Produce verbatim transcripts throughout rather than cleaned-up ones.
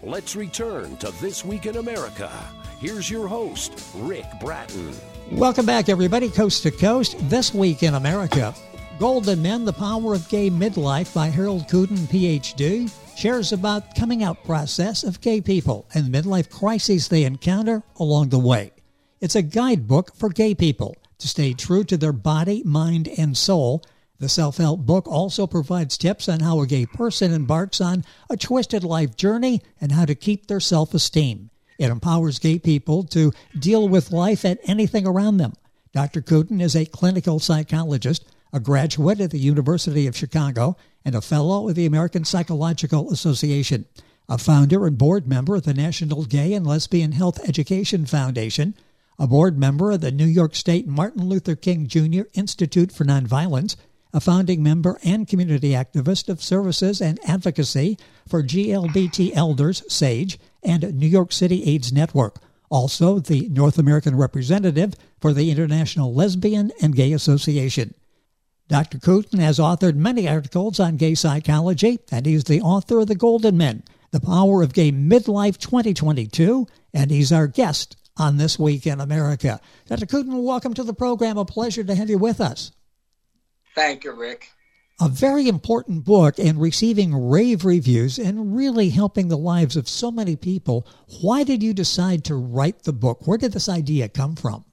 let's return to This Week in America. Here's your host, Rick Bratton. Welcome back, everybody, coast to coast. This Week in America. Golden Men, The Power of Gay Midlife by Harold Kuden, P H D, shares about coming out process of gay people and midlife crises they encounter along the way. It's a guidebook for gay people to stay true to their body, mind, and soul. The self-help book also provides tips on how a gay person embarks on a twisted life journey and how to keep their self-esteem. It empowers gay people to deal with life and anything around them. Doctor Kuden is a clinical psychologist, a graduate at the University of Chicago, and a fellow of the American Psychological Association, a founder and board member of the National Gay and Lesbian Health Education Foundation, a board member of the New York State Martin Luther King Junior Institute for Nonviolence, a founding member and community activist of services and advocacy for G L B T elders, SAGE, and New York City AIDS Network. Also, the North American representative for the International Lesbian and Gay Association. Doctor Kuden has authored many articles on gay psychology, and he's the author of The Golden Men, The Power of Gay Midlife twenty twenty-two, and he's our guest on This Week in America. Doctor Kuden, welcome to the program. A pleasure to have you with us. Thank you, Rick. A very important book and receiving rave reviews and really helping the lives of so many people. Why did you decide to write the book? Where did this idea come from?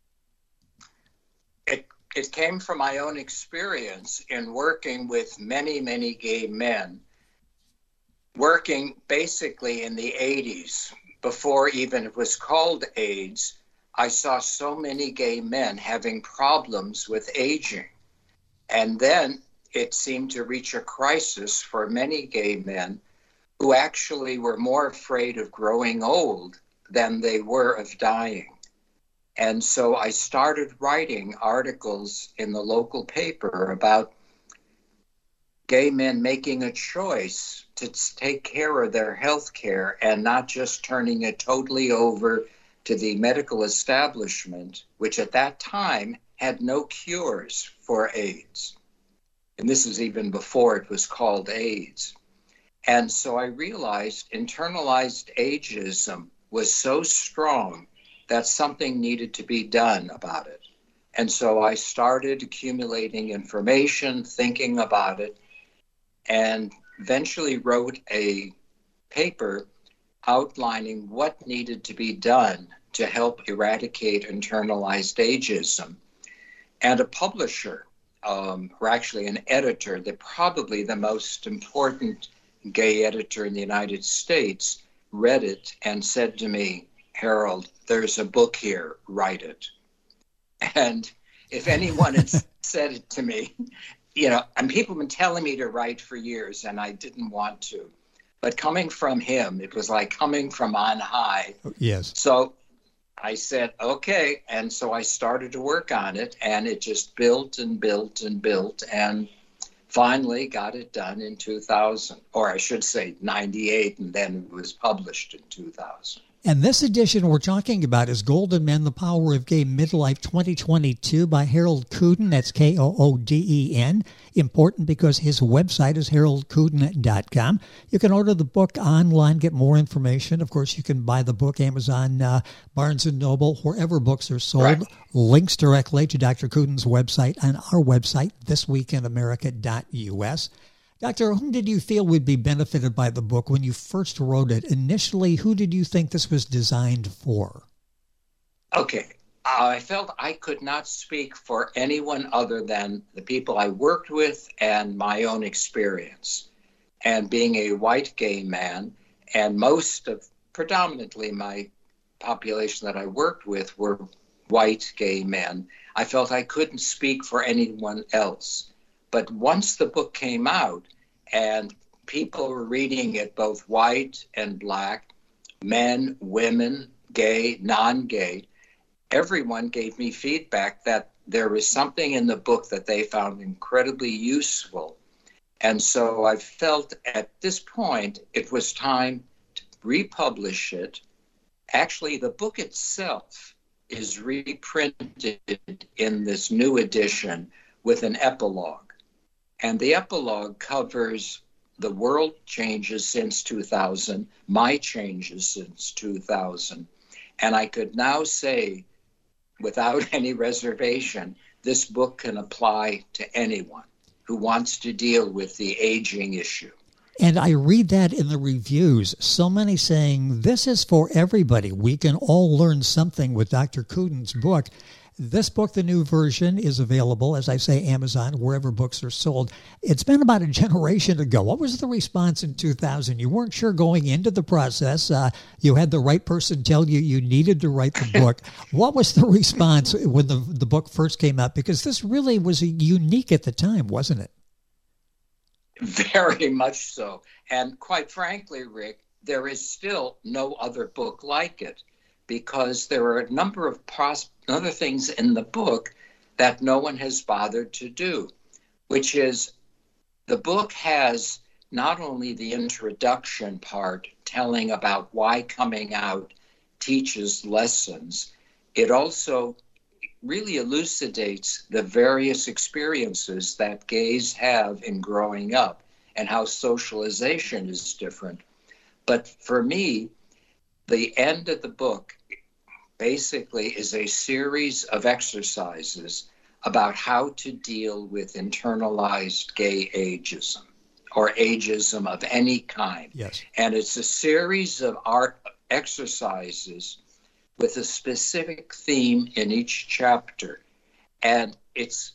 It, it came from my own experience in working with many, many gay men, working basically in the eighties, before even it was called AIDS. I saw so many gay men having problems with aging. And then it seemed to reach a crisis for many gay men who actually were more afraid of growing old than they were of dying. And so I started writing articles in the local paper about gay men making a choice to take care of their health care and not just turning it totally over to the medical establishment, which at that time had no cures for AIDS. And this is even before it was called AIDS. And so I realized internalized ageism was so strong that something needed to be done about it. And so I started accumulating information, thinking about it, and eventually wrote a paper outlining what needed to be done to help eradicate internalized ageism. And a publisher, um, or actually an editor, the probably the most important gay editor in the United States, read it and said to me, "Harold, there's a book here, write it." And if anyone had said it to me, you know, and people have been telling me to write for years, and I didn't want to. But coming from him, it was like coming from on high. Yes. So I said, okay. And so I started to work on it, and it just built and built and built, and finally got it done in two thousand, or I should say ninety-eight, and then it was published in two thousand. And this edition we're talking about is Golden Men, The Power of Gay Midlife twenty twenty-two by Harold Kuden. That's K O O D E N. Important because his website is harold kuden dot com. You can order the book online, get more information. Of course, you can buy the book Amazon, uh, Barnes and Noble, wherever books are sold. Right. Links directly to Doctor Kuden's website on our website, this week in america dot U S. Doctor, whom did you feel would be benefited by the book when you first wrote it? Initially, who did you think this was designed for? Okay. Uh, I felt I could not speak for anyone other than the people I worked with and my own experience. And being a white gay man, and most of, predominantly my population that I worked with were white gay men, I felt I couldn't speak for anyone else. But once the book came out and people were reading it, both white and black, men, women, gay, non-gay, everyone gave me feedback that there was something in the book that they found incredibly useful. And so I felt at this point it was time to republish it. Actually, the book itself is reprinted in this new edition with an epilogue. And the epilogue covers the world changes since two thousand, my changes since two thousand. And I could now say, without any reservation, this book can apply to anyone who wants to deal with the aging issue. And I read that in the reviews, so many saying, this is for everybody. We can all learn something with Doctor Kudin's book. This book, the new version, is available, as I say, Amazon, wherever books are sold. It's been about a generation ago. What was the response in two thousand? You weren't sure going into the process. Uh, you had the right person tell you you needed to write the book. What was the response when the, the book first came out? Because this really was unique at the time, wasn't it? Very much so. And quite frankly, Rick, there is still no other book like it, because there are a number of pros- other things in the book that no one has bothered to do, which is the book has not only the introduction part telling about why coming out teaches lessons, it also really elucidates the various experiences that gays have in growing up and how socialization is different. But for me, the end of the book basically is a series of exercises about how to deal with internalized gay ageism or ageism of any kind. Yes. And it's a series of art exercises with a specific theme in each chapter. And it's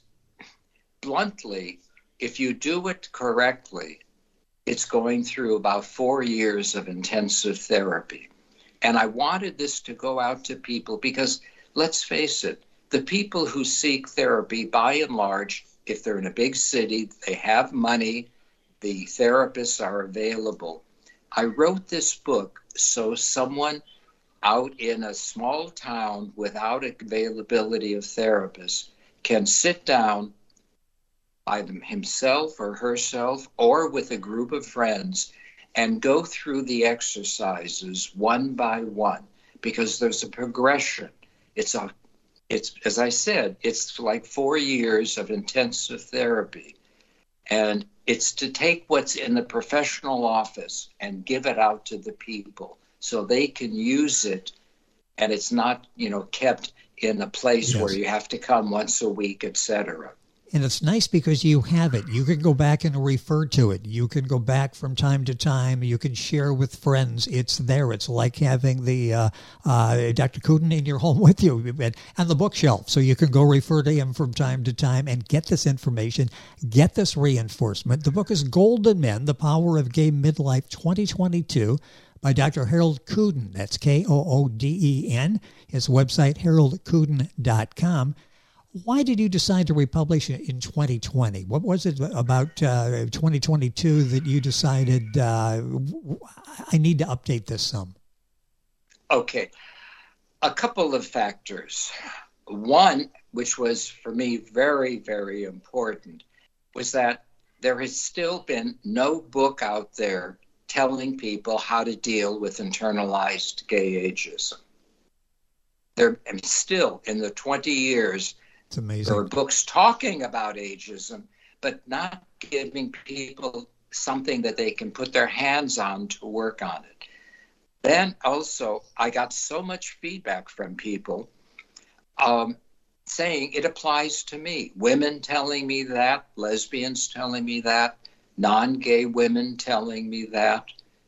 bluntly, if you do it correctly, it's going through about four years of intensive therapy. And I wanted this to go out to people because, let's face it, the people who seek therapy, by and large, if they're in a big city, they have money, the therapists are available. I wrote this book so someone out in a small town without availability of therapists can sit down by them, himself or herself or with a group of friends and go through the exercises one by one, because there's a progression. It's a, it's as I said, it's like four years of intensive therapy, and it's to take what's in the professional office and give it out to the people so they can use it, and it's not, you know, kept in a place yes. where you have to come once a week, et cetera. And it's nice because you have it. You can go back and refer to it. You can go back from time to time. You can share with friends. It's there. It's like having the uh, uh, Doctor Kudin in your home with you and the bookshelf. So you can go refer to him from time to time and get this information, get this reinforcement. The book is Golden Men, The Power of Gay Midlife twenty twenty-two by Doctor Harold Kudin. That's K O O D E N. His website, harold kudin dot com. Why did you decide to republish it in twenty twenty? What was it about uh, twenty twenty-two that you decided, uh, I need to update this some? Okay. A couple of factors. One, which was for me very, very important, was that there has still been no book out there telling people how to deal with internalized gay ageism. There, and still, in the twenty years, it's amazing. There are books talking about ageism, but not giving people something that they can put their hands on to work on it. Then also, I got so much feedback from people um, saying it applies to me. Women telling me that, lesbians telling me that, non-gay women telling me that.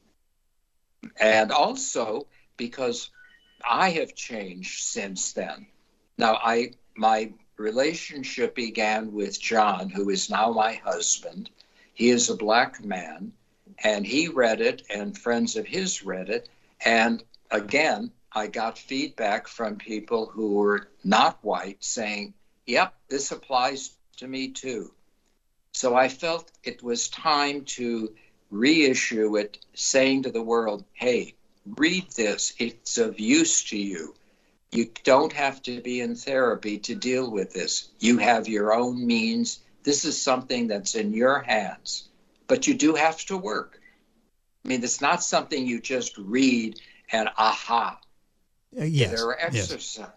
And also because I have changed since then. Now, I my relationship began with John, who is now my husband. He is a black man, and he read it, and friends of his read it. And again, I got feedback from people who were not white saying, yep, this applies to me too. So I felt it was time to reissue it, saying to the world, hey, read this. It's of use to you. You don't have to be in therapy to deal with this. You have your own means. This is something that's in your hands, but you do have to work. I mean, it's not something you just read and aha. Uh, yes. There are exercises. Yes.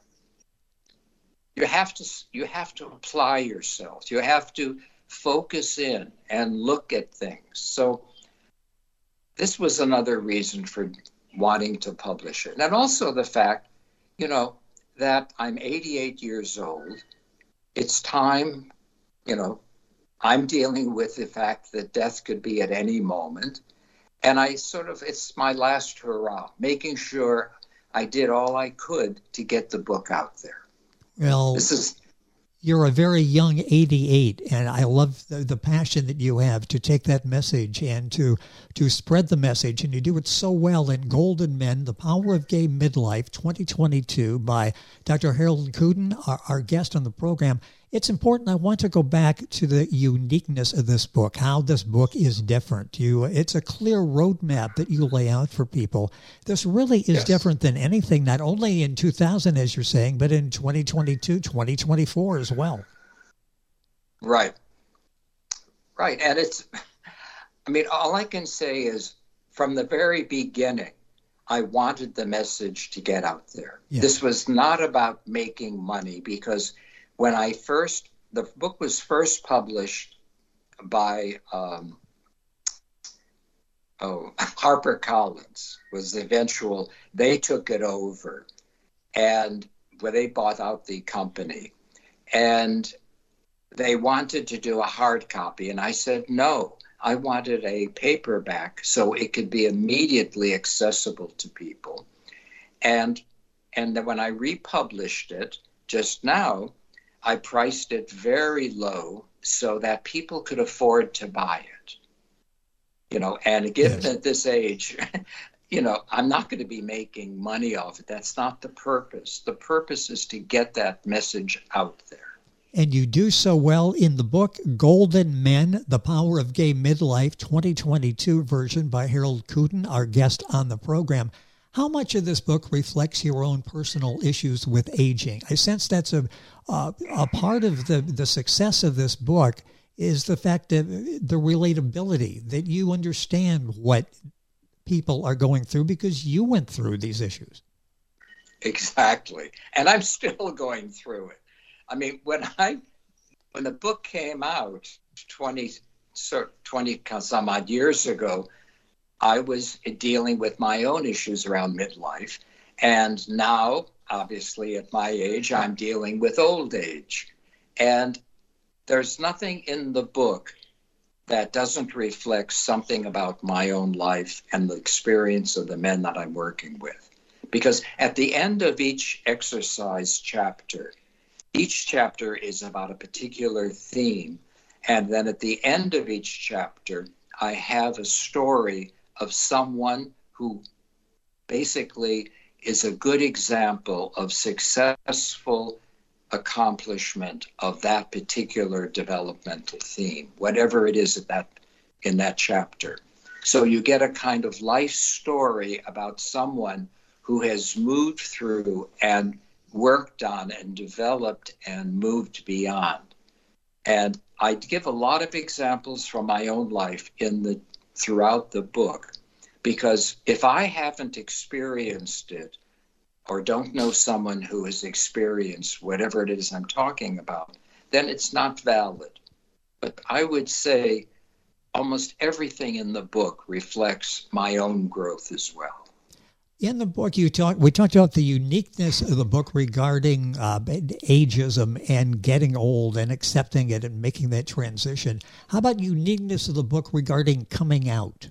You have to, you have to apply yourself. You have to focus in and look at things. So this was another reason for wanting to publish it. And also the fact, you know, that I'm eighty-eight years old. It's time, you know, I'm dealing with the fact that death could be at any moment. And I sort of, it's my last hurrah, making sure I did all I could to get the book out there. Well, this is, you're a very young eighty-eight, and I love the, the passion that you have to take that message and to to spread the message, and you do it so well in Golden Men, The Power of Gay Midlife, twenty twenty-two, by Doctor Harold Kuden, our, our guest on the program. It's important. I want to go back to the uniqueness of this book, how this book is different. You, it's a clear roadmap that you lay out for people. This really is yes. different than anything, not only in two thousand, as you're saying, but in twenty twenty-two, twenty twenty-four as well. Right. Right. And it's, I mean, all I can say is from the very beginning, I wanted the message to get out there. Yes. This was not about making money, because when I first, the book was first published by, um, oh, HarperCollins was the eventual, they took it over, and where they bought out the company, and they wanted to do a hard copy. And I said, no, I wanted a paperback so it could be immediately accessible to people. And, and then when I republished it just now, I priced it very low so that people could afford to buy it. You know, and given yes. at this age, you know, I'm not going to be making money off it. That's not the purpose. The purpose is to get that message out there. And you do so well in the book, Golden Men, The Power of Gay Midlife, twenty twenty-two version by Harold Kuden, our guest on the program. How much of this book reflects your own personal issues with aging? I sense that's a uh, a part of the, the success of this book is the fact that the relatability, that you understand what people are going through because you went through these issues. Exactly. And I'm still going through it. I mean, when I when the book came out twenty, twenty some odd years ago, I was dealing with my own issues around midlife. And now, obviously, at my age, I'm dealing with old age. And there's nothing in the book that doesn't reflect something about my own life and the experience of the men that I'm working with. Because at the end of each exercise chapter, each chapter is about a particular theme. And then at the end of each chapter, I have a story of someone who basically is a good example of successful accomplishment of that particular developmental theme, whatever it is at that, in that chapter. So you get a kind of life story about someone who has moved through and worked on and developed and moved beyond. And I give a lot of examples from my own life in the throughout the book, because if I haven't experienced it or don't know someone who has experienced whatever it is I'm talking about, then it's not valid. But I would say almost everything in the book reflects my own growth as well. In the book, you talk. We talked about the uniqueness of the book regarding uh, ageism and getting old and accepting it and making that transition. How about uniqueness of the book regarding coming out?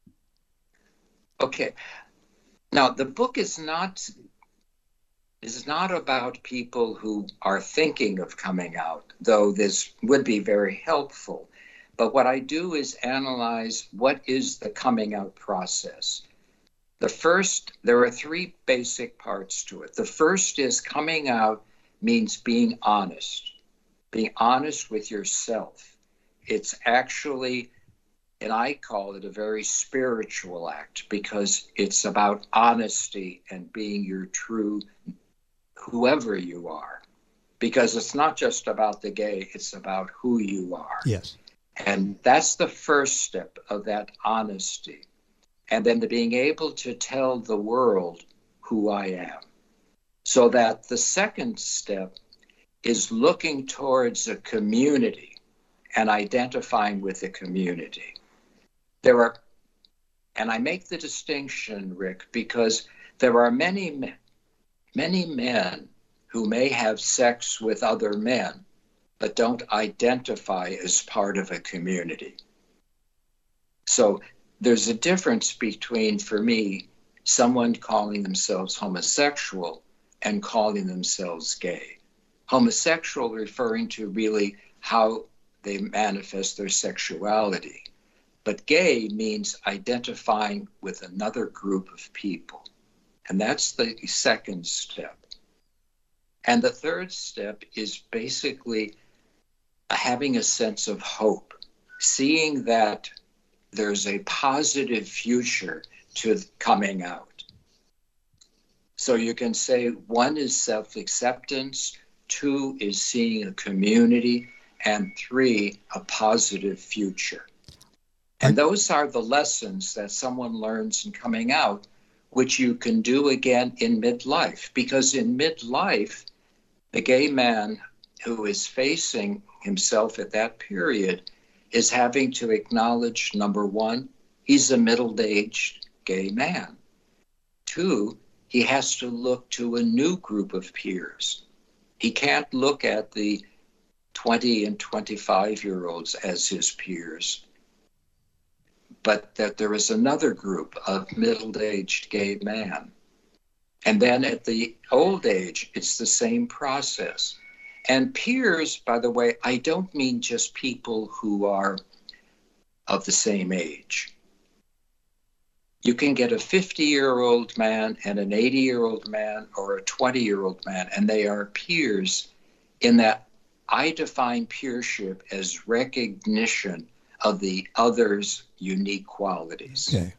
Okay. Now, the book is not is not about people who are thinking of coming out, though this would be very helpful. But what I do is analyze what is the coming out process. The first, there are three basic parts to it. The first is coming out means being honest, being honest with yourself. It's actually, and I call it a very spiritual act because it's about honesty and being your true, whoever you are. Because it's not just about the gay, it's about who you are. Yes. And that's the first step of that honesty. And then the being able to tell the world who I am. So that the second step is looking towards a community and identifying with the community. There are And I make the distinction, Rick, because there are many, many men who may have sex with other men, but don't identify as part of a community. So there's a difference between, for me, someone calling themselves homosexual and calling themselves gay. Homosexual referring to really how they manifest their sexuality. But gay means identifying with another group of people. And that's the second step. And the third step is basically having a sense of hope, seeing that there's a positive future to coming out. So you can say one is self-acceptance, two is seeing a community, and three, a positive future. And those are the lessons that someone learns in coming out, which you can do again in midlife. Because in midlife, the gay man who is facing himself at that period is having to acknowledge, number one, he's a middle-aged gay man. Two, he has to look to a new group of peers. He can't look at the twenty and twenty-five-year-olds as his peers, but that there is another group of middle-aged gay men. And then at the old age, it's the same process. And peers, by the way, I don't mean just people who are of the same age. You can get a fifty-year-old man and an eighty-year-old man or a twenty-year-old man, and they are peers in that I define peership as recognition of the other's unique qualities. Okay.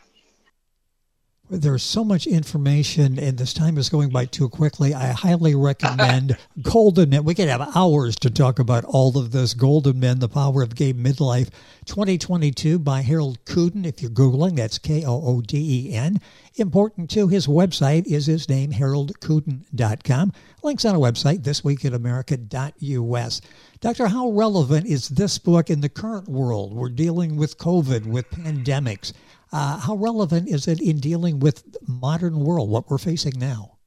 There's so much information, and this time is going by too quickly. I highly recommend Golden Men. We could have hours to talk about all of this. Golden Men, The Power of Gay Midlife, twenty twenty-two by Harold Kuden. If you're Googling, that's K O O D E N. Important, too, his website is his name, harold kuden dot com. Links on our website, this week in america dot U S. Doctor, how relevant is this book in the current world? We're dealing with COVID, with pandemics. Uh, how relevant is it in dealing with the modern world, what we're facing now?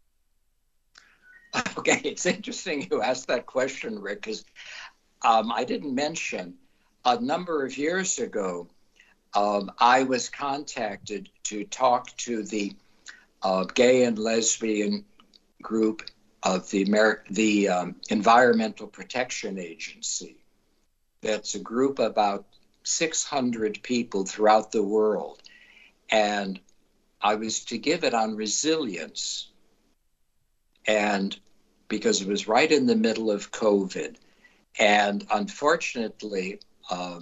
Okay, it's interesting you asked that question, Rick, because um, I didn't mention a number of years ago, um, I was contacted to talk to the uh, gay and lesbian group of the, Amer- the um, Environmental Protection Agency. That's a group of about six hundred people throughout the world. And I was to give it on resilience. And because it was right in the middle of COVID. And unfortunately, um,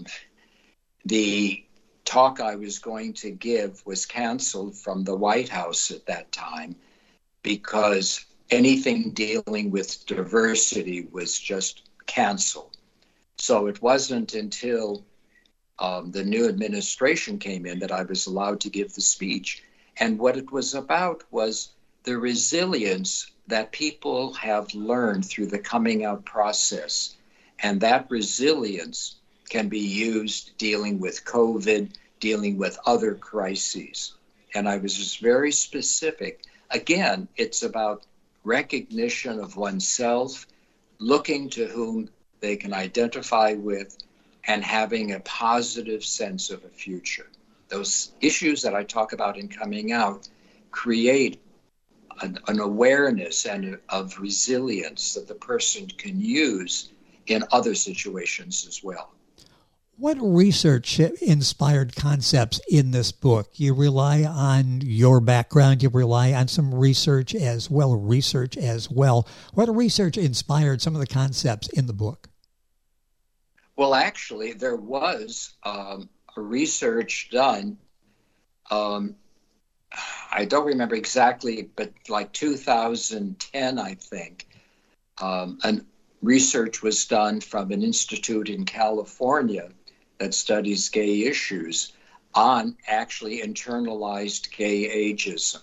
the talk I was going to give was canceled from the White House at that time because anything dealing with diversity was just canceled. So it wasn't until Um, the new administration came in that I was allowed to give the speech. And what it was about was the resilience that people have learned through the coming out process. And that resilience can be used dealing with COVID, dealing with other crises. And I was just very specific. Again, it's about recognition of oneself, looking to whom they can identify with, and having a positive sense of a future. Those issues that I talk about in coming out create an, an awareness and of resilience that the person can use in other situations as well. What research inspired concepts in this book? You rely on your background, you rely on some research as well, research as well. What research inspired some of the concepts in the book? Well, actually, there was um, a research done. Um, I don't remember exactly, but like two thousand ten, I think, um, and research was done from an institute in California that studies gay issues on actually internalized gay ageism.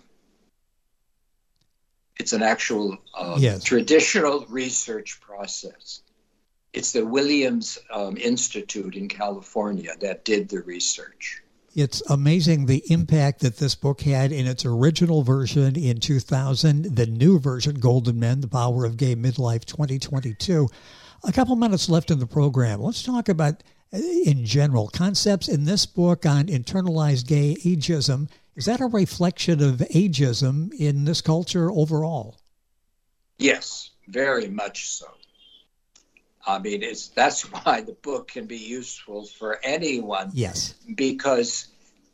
It's an actual uh, yes. traditional research process. It's the Williams um, Institute in California that did the research. It's amazing the impact that this book had in its original version in two thousand, the new version, Golden Men, The Power of Gay Midlife twenty twenty-two. A couple minutes left in the program. Let's talk about, in general, concepts in this book on internalized gay ageism. Is that a reflection of ageism in this culture overall? Yes, very much so. I mean, it's that's why the book can be useful for anyone. Yes. Because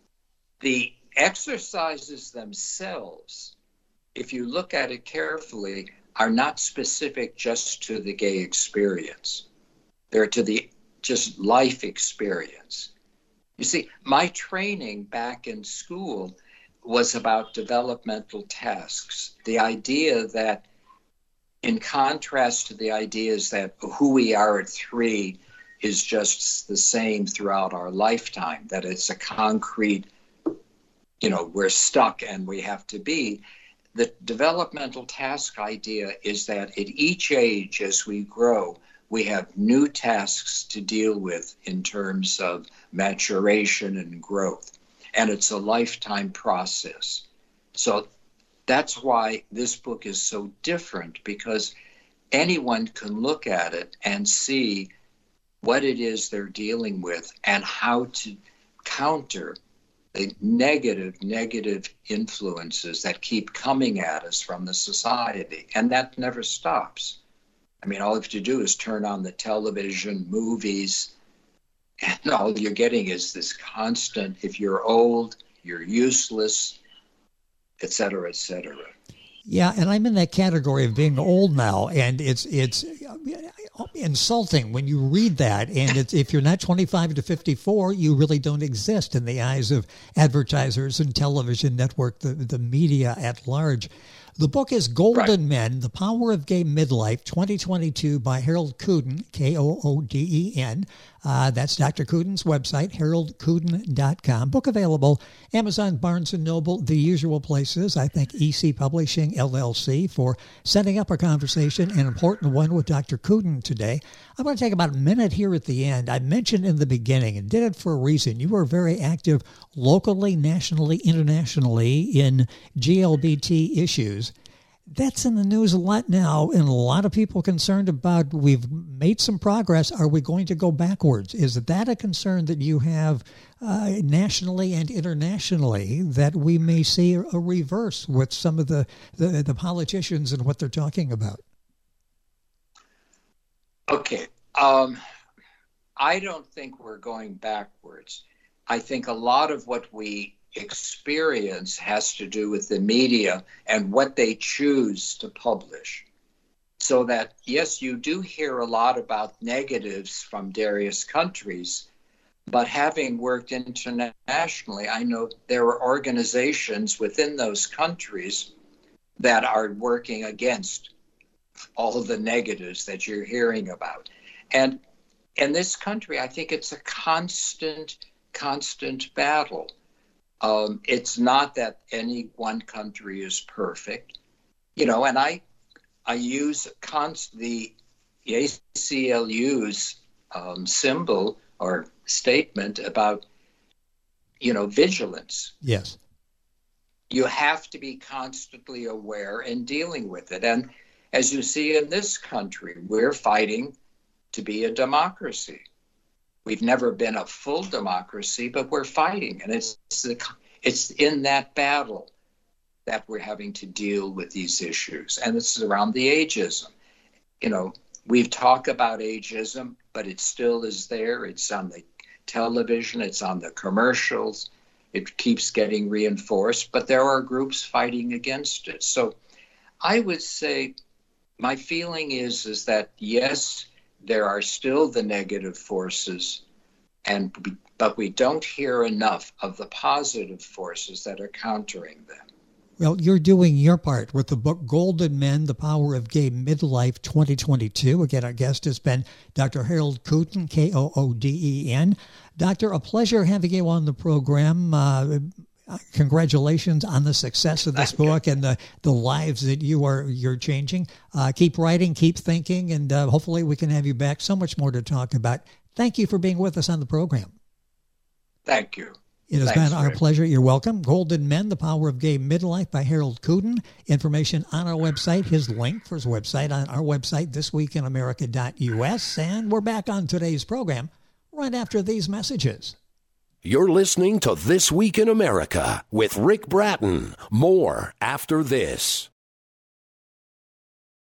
the exercises themselves, if you look at it carefully, are not specific just to the gay experience. They're to the just life experience. You see, my training back in school was about developmental tasks. The idea that, in contrast to the ideas that who we are at three is just the same throughout our lifetime, that it's a concrete, you know, we're stuck and we have to be. The developmental task idea is that at each age as we grow, we have new tasks to deal with in terms of maturation and growth. And it's a lifetime process. So that's why this book is so different, because anyone can look at it and see what it is they're dealing with and how to counter the negative, negative influences that keep coming at us from the society. And that never stops. I mean, all you have to do is turn on the television, movies, and all you're getting is this constant, if you're old, you're useless, et cetera, et cetera. Yeah, and I'm in that category of being old now, and it's it's insulting when you read that. And it's, if you're not twenty-five to fifty-four, you really don't exist in the eyes of advertisers and television network, the, the media at large. The book is Golden right. Men, The Power of Gay Midlife, twenty twenty-two, by Harold Kooden, K O O D E N. Uh, that's Doctor Kooden's website, harold kooden dot com. Book available, Amazon, Barnes and Noble, the usual places. I thank E C Publishing, L L C, for setting up a conversation, an important one with Doctor Kooden today. I'm going to take about a minute here at the end. I mentioned in the beginning, and did it for a reason, you were very active locally, nationally, internationally in G L B T issues. That's in the news a lot now, and a lot of people concerned about, we've made some progress. Are we going to go backwards? Is that a concern that you have uh, nationally and internationally, that we may see a reverse with some of the, the, the politicians and what they're talking about? Okay. Um, I don't think we're going backwards. I think a lot of what we experience has to do with the media and what they choose to publish. So that, yes, you do hear a lot about negatives from various countries, but having worked internationally, I know there are organizations within those countries that are working against all of the negatives that you're hearing about. And in this country, I think it's a constant, constant battle. Um, it's not that any one country is perfect, you know, and I I use const- the A C L U's um, symbol or statement about, you know, vigilance. Yes. You have to be constantly aware and dealing with it. And as you see in this country, we're fighting to be a democracy. We've never been a full democracy, but we're fighting. And it's the, it's in that battle that we're having to deal with these issues. And it's around the ageism. You know, we've talked about ageism, but it still is there. It's on the television. It's on the commercials. It keeps getting reinforced. But there are groups fighting against it. So I would say my feeling is, is that, yes, there are still the negative forces, and but we don't hear enough of the positive forces that are countering them. Well, you're doing your part with the book Golden Men, The Power of Gay Midlife twenty twenty-two. Again, our guest has been Doctor Harold Kooden, K O O D E N. Doctor, a pleasure having you on the program. Uh, congratulations on the success of this book and the, the lives that you are you're changing. Uh, keep writing, keep thinking, and uh, hopefully we can have you back. So much more to talk about. Thank you for being with us on the program. Thank you. It has Thanks, been our Rick. pleasure. You're welcome. Golden Men, The Power of Gay Midlife by Harold Kuden. Information on our website, his link for his website on our website, this week in america dot u s. And we're back on today's program right after these messages. You're listening to This Week in America with Rick Bratton. More after this.